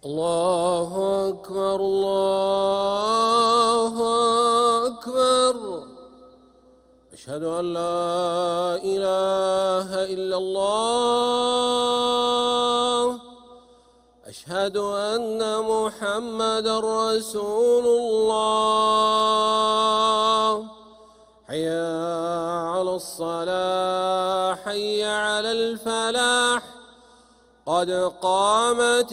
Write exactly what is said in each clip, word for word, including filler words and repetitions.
الله أكبر الله أكبر. أشهد أن لا إله إلا الله. أشهد أن محمدًا رسول الله. حي على الصلاة حي على الفلاح قد قامت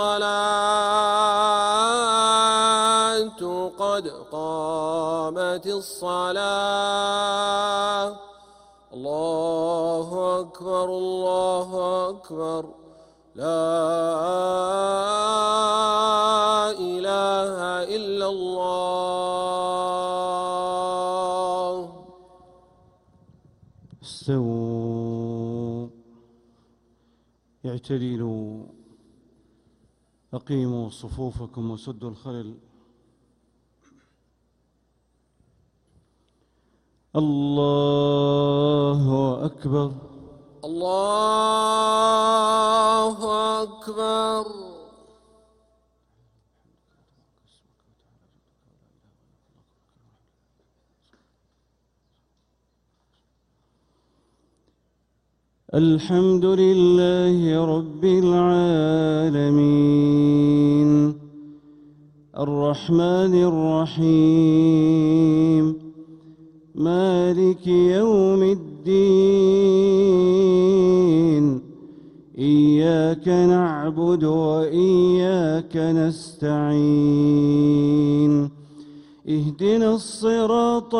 الصلاة قد قامت الصلاة. الله أكبر الله أكبر. لا إله إلا الله. استووا اعتدلوا أقيموا صفوفكم وسدوا الخلل. الله أكبر الله أكبر. الحمد لله رب العالمين الرحمن الرحيم مالك يوم الدين. إياك نعبد وإياك نستعين. اهدنا الصراط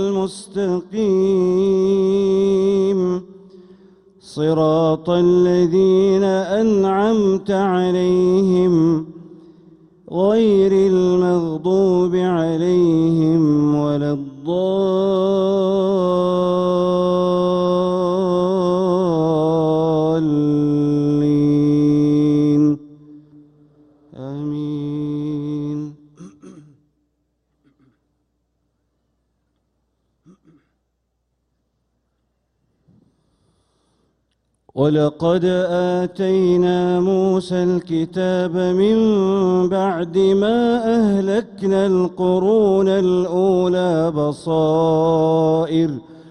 المستقيم صراط الذين أنعمت عليهم غير المغضوب عليهم ولا الضالين. آمين. ولقد آتينا موسى الكتاب من بعد ما أهلكنا القرون الأولى بصائر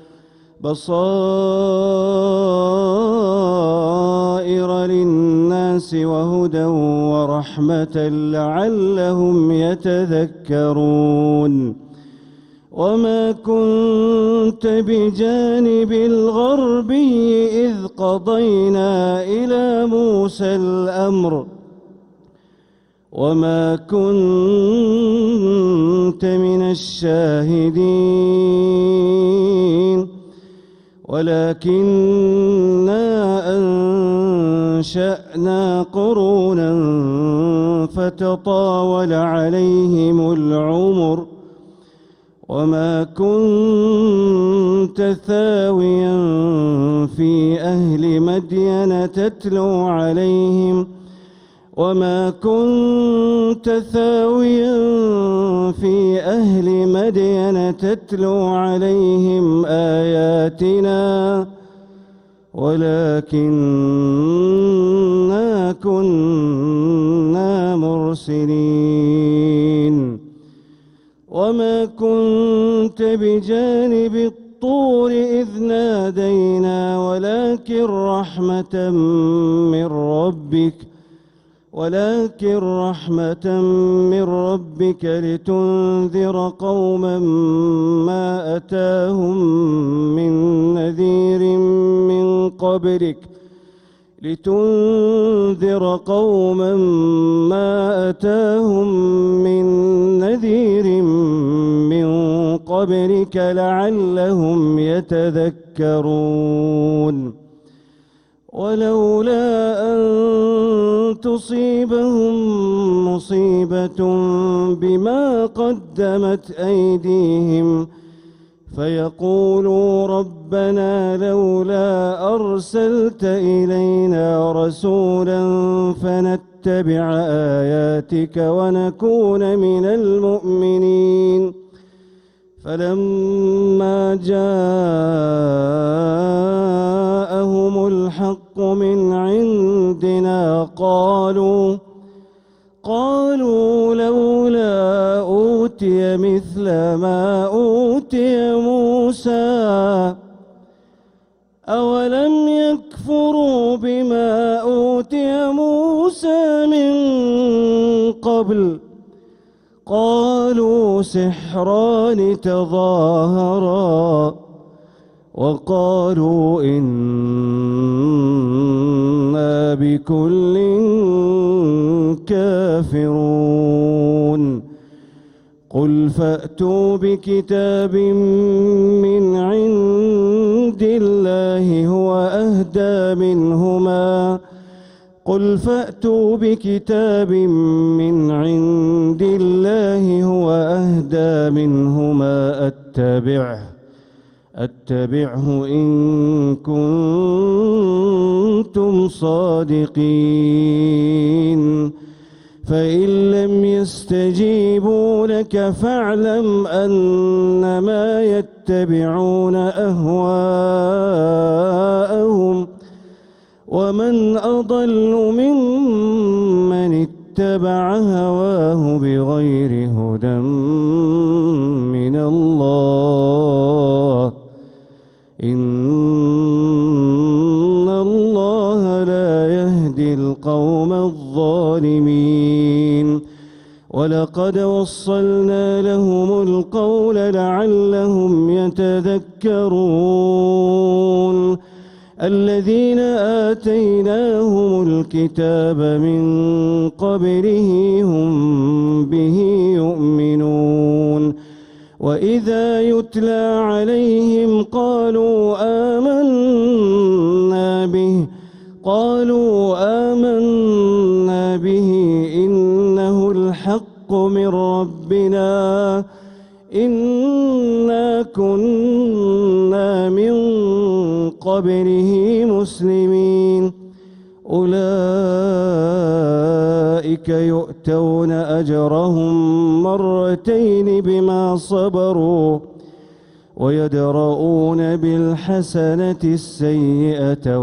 بصائر للناس وهدى ورحمة لعلهم يتذكرون. وما كنت بجانب الغربي إذ قضينا إلى موسى الأمر وما كنت من الشاهدين ولكننا أنشأنا قرونا فتطاول عليهم العمر وما كنت ثاويا في أهل مدين تتلو عليهم وما كنت ثاويا في أهل مدين تتلو عليهم آياتنا ولكننا كنا مرسلين. وما كنت بجانب الطور إذ نادينا ولكن رحمة من ربك ولكن رحمة من ربك لتنذر قوما ما أتاهم من نذير من قبلك لتنذر قوما ما أتاهم من نذير من قبلك لعلهم يتذكرون. ولولا أن تصيبهم مصيبة بما قدمت أيديهم فيقولوا ربنا لولا أرسلت إلينا رسولا فنتبع آياتك ونكون من المؤمنين. فلما جاءهم الحق من عندنا قالوا قالوا لولا أوتي مثل ما أوتي موسى أولم يكفروا بما أوتي موسى من قبل قالوا سحران تظاهرا وقالوا إنا بكل كافرون قل فأتوا بكتاب من عند الله هو أهدى منهما قل فأتوا بكتاب من عند الله هو أهدى منهما أتبعه أتبعه إن كنتم صادقين فإن لم يستجيبوا لك فاعلم أنما يتبعون أهواءهم ومن أضل ممن اتبع هواه بغير هدى من الله إن الله لا يهدي القوم الظالمين ولقد وصلنا لهم القول لعلهم يتذكرون الذين آتيناهم الكتاب من قبله هم به يؤمنون وإذا يتلى عليهم قالوا آمنا به قالوا آمنا به إنه الحق من ربنا إنا كنا من قبله مسلمين أولئك يؤتون أجرهم مرتين بما صبروا ويدرؤون بالحسنة السيئة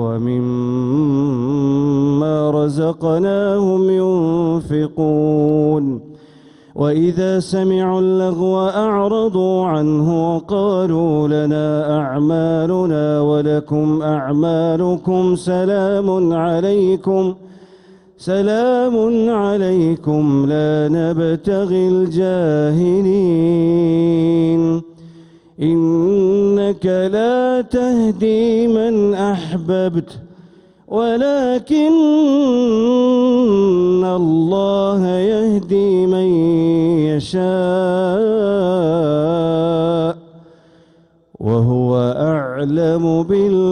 ومما رزقناهم ينفقون وإذا سمعوا اللغو أعرضوا عنه وقالوا لنا أعمالنا ولكم أعمالكم سلام عليكم سلام عليكم لا نبتغي الجاهلين إنك لا تهدي من أحببت ولكن الله يهدي من يشاء وهو أعلم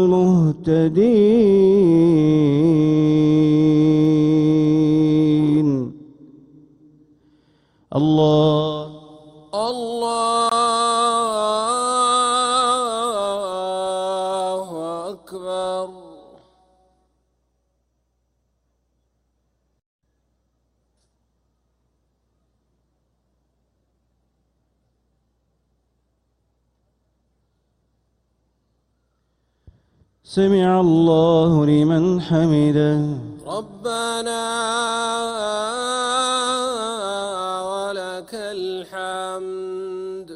بالمهتدين. الله الله أكبر. سمع الله لمن حمده ربنا ولك الحمد.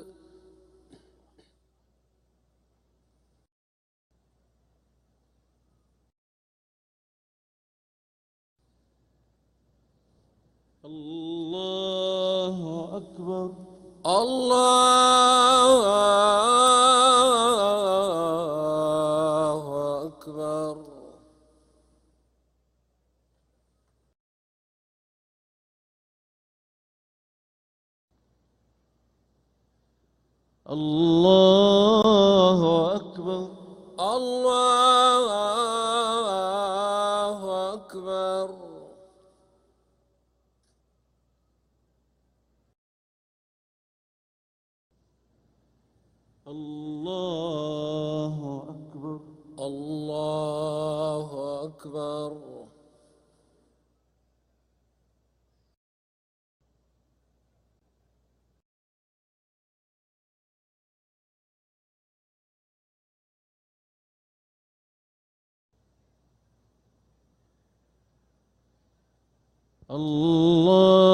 الله أكبر. الله أكبر. الله أكبر. الله أكبر. الله أكبر. الله أكبر. الله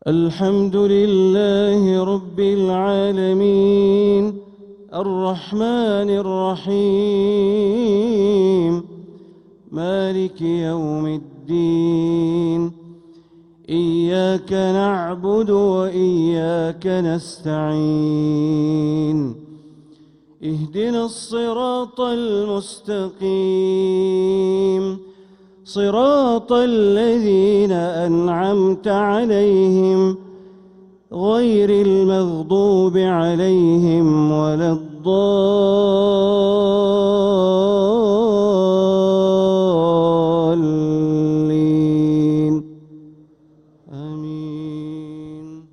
الحمد لله رب العالمين الرحمن الرحيم مالك يوم الدين إياك نعبد وإياك نستعين اهدنا الصراط المستقيم صراط الذين أنعمت عليهم غير المغضوب عليهم ولا الضالين آمين.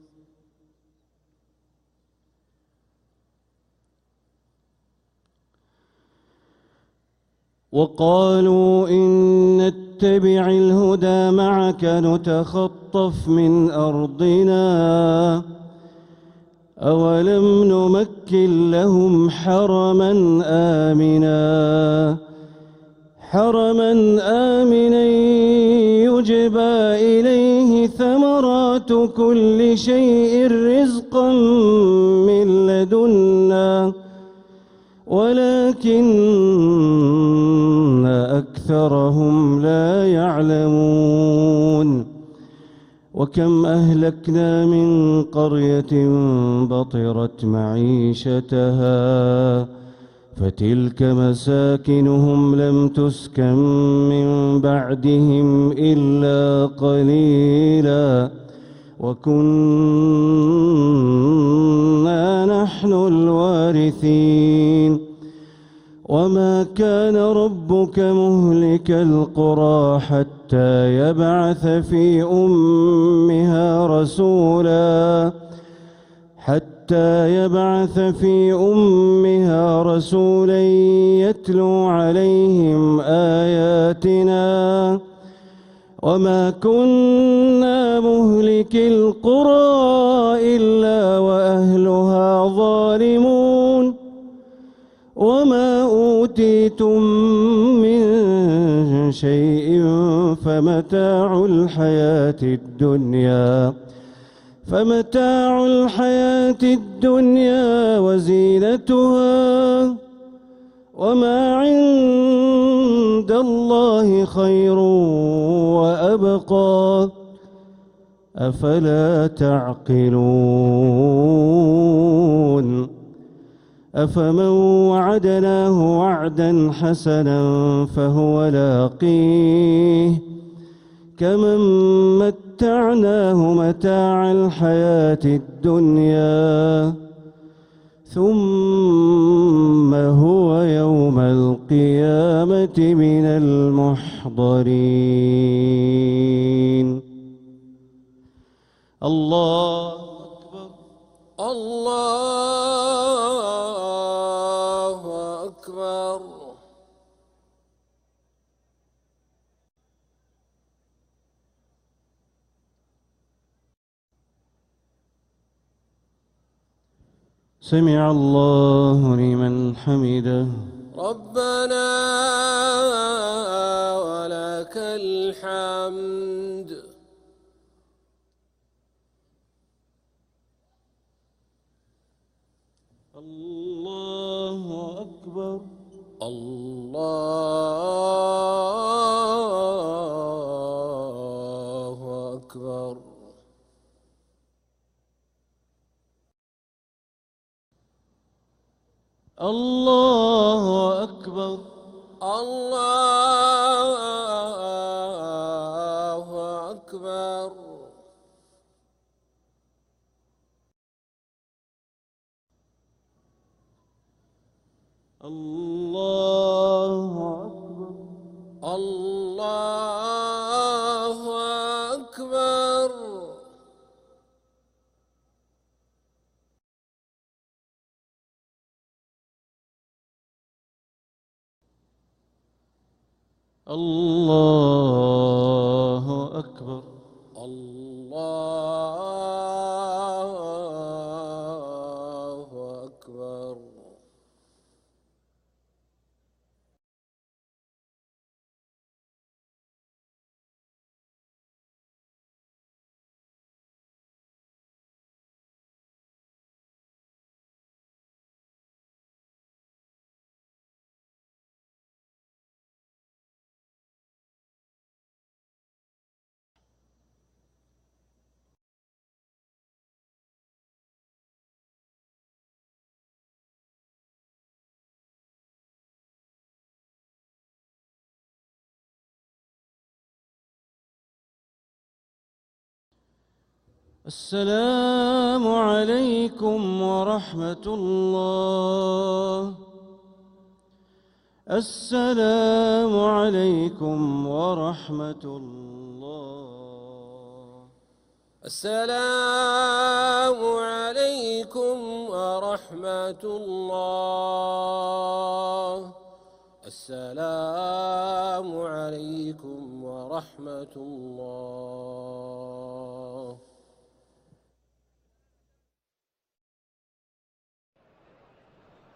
وقالوا إن نتبع الهدى معك نتخطف من أرضنا أولم نمكن لهم حرما آمنا حرما آمنا يجبى إليه ثمرات كل شيء رزقا من لدنا ولكن أكثرهم لا يعلمون وكم أهلكنا من قرية بطرت معيشتها فتلك مساكنهم لم تسكن من بعدهم إلا قليلا وكنا نحن الوارثين وما كان ربك مهلك القرى حتى يبعث في أمها رسولا حتى يبعث في أمها رسولا يتلو عليهم آياتنا وما كنا مهلك القرى إلا وأهلها ظالمون وما أوتيتم من شيء فمتاع الحياة الدنيا فمتاع الحياة الدنيا وزينتها وما عند الله خير وأبقى أفلا تعقلون أفمن وعدناه وعدا حسنا فهو لاقيه كمن متعناه متاع الحياة الدنيا ثم هو يوم القيامة من المحضرين. الله أكبر. الله أكبر. سمع الله لمن حمده. ربنا ولك الحمد. الله أكبر. الله أكبر. الله أكبر. الله أكبر. الله أكبر. الله أكبر. الله أكبر. الله أكبر. السلام عليكم ورحمة الله. السلام عليكم ورحمة الله. السلام عليكم ورحمة الله. السلام عليكم ورحمة الله.